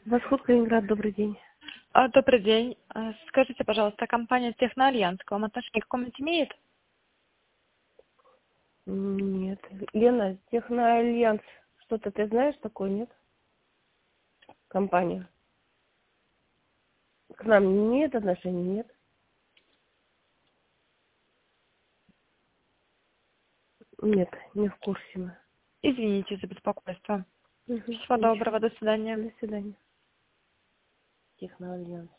Восход, Калининград, добрый день. Добрый день. Скажите, пожалуйста, компания Техноальянс к вам отношение к какому-нибудь имеет? Нет. Лена, Техноальянс, что-то ты знаешь такое, нет? Компания. К нам не имеет отношения, нет? Нет, не в курсе мы. Извините за беспокойство. Угу, Всего ничего. доброго, до свидания. До свидания. Техноальянс.